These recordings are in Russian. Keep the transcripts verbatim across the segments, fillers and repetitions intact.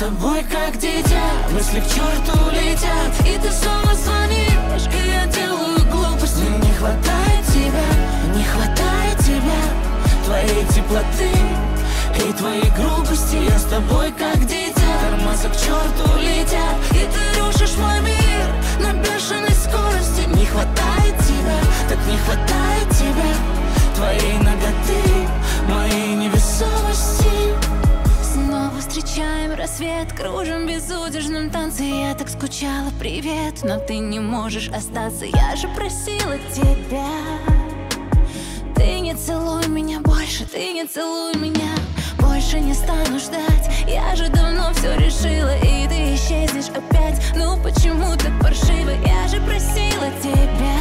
тобой как дитя, мысли к черту летят, и ты снова звонишь, и я делаю глупости. Не хватает тебя, не хватает тебя, твоей теплоты и твоей грубости. Я с тобой как дитя, тормоза к черту летят, и ты рушишь мой мир на бешеной скорости. Не хватает тебя, так не хватает тебя, твоей наготы, моей невесомости. Снова встречаем рассвет, кружим в безудержном танце. Я так скучала, привет, но ты не можешь остаться. Я же просила тебя, ты не целуй меня больше, ты не целуй меня. Больше не стану ждать, я же давно все решила, и ты исчезнешь опять. Ну почему так паршиво, я же просила тебя.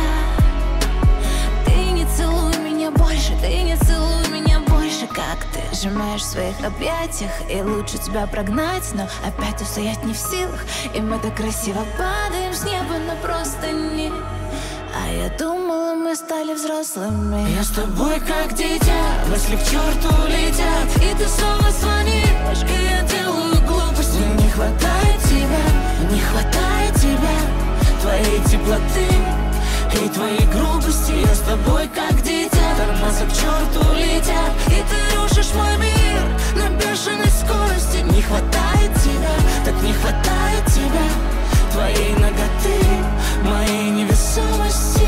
Ты не целуй меня больше, ты не целуй меня больше. Как ты сжимаешь в своих объятиях, и лучше тебя прогнать, но опять устоять не в силах. И мы так красиво падаем с неба на простыни, а я думала, мы стали взрослыми. Я с тобой как дитя, мысли к черту летят, и ты снова звонишь, и я делаю глупости. Не хватает тебя, не хватает тебя, твоей теплоты и твоей грубости. Я с тобой как дитя, тормоза к черту летят, и ты рушишь мой мир на бешеной скорости. Не хватает тебя, так не хватает тебя, твоей наготы, моей невесомости.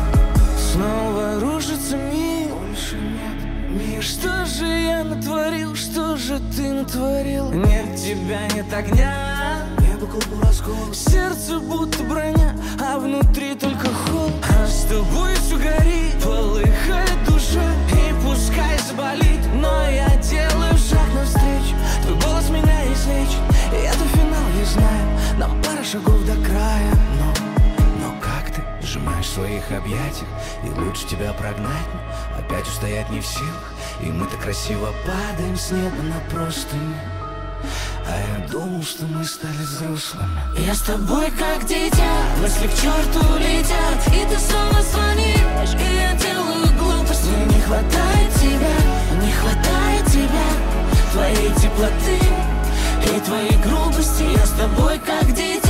Снова рушится мир, больше нет мира. Что же я натворил, что же ты натворил? Нет тебя, нет огня, небо клубу раскол, сердце будто броня, а внутри только холод. А с тобой все горит, полыхает душа, и пускай заболит, но я делаю шаг навстречу. Твой голос меня излечит, и это финал, я знаю, нам пара шагов до края. Но сжимаешь в своих объятиях, и лучше тебя прогнать, но опять устоять не в силах. И мы так красиво падаем с неба на простыни, а я думал, что мы стали взрослыми. Я с тобой как дитя, мысли к черту летят, и ты снова звонишь, и я делаю глупости. Не хватает тебя, не хватает тебя, твоей теплоты и твоей грубости. Я с тобой как дитя,